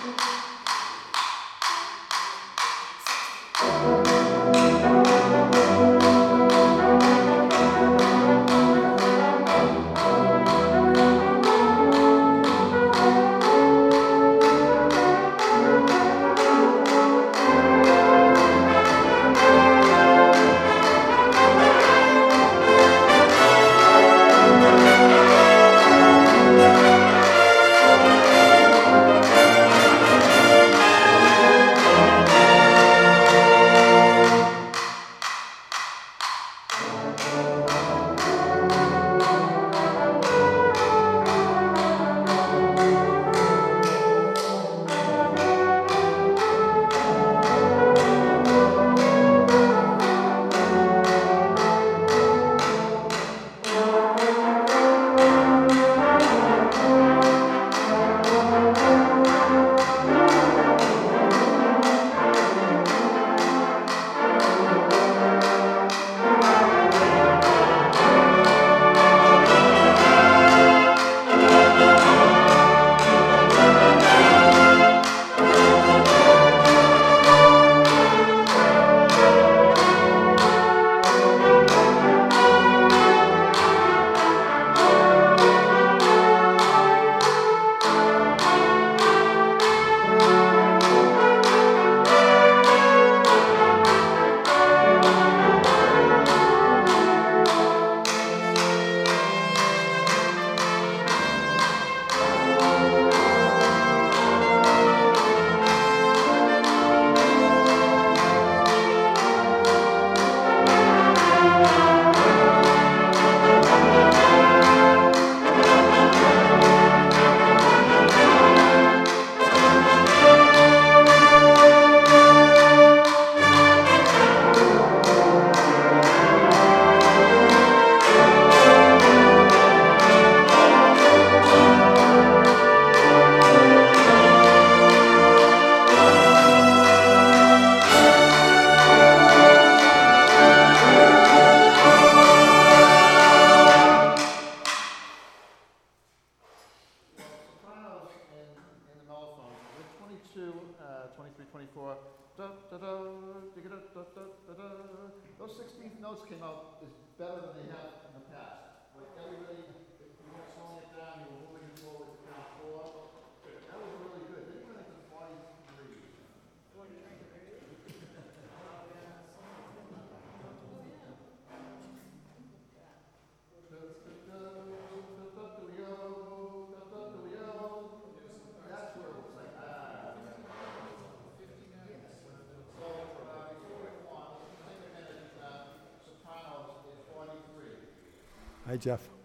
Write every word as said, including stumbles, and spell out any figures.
twenty-four, da, da, da, da, da, da, da, da. Those sixteenth notes came out is better than they have in the past. Like everybody, you were slowing it down, you were moving it forward to count four. That was really good. Then you went into forty-three. That's where it was like, ah. So, uh, before we go on, let's take a minute, uh, sopranos is forty-three. Hi, Jeff.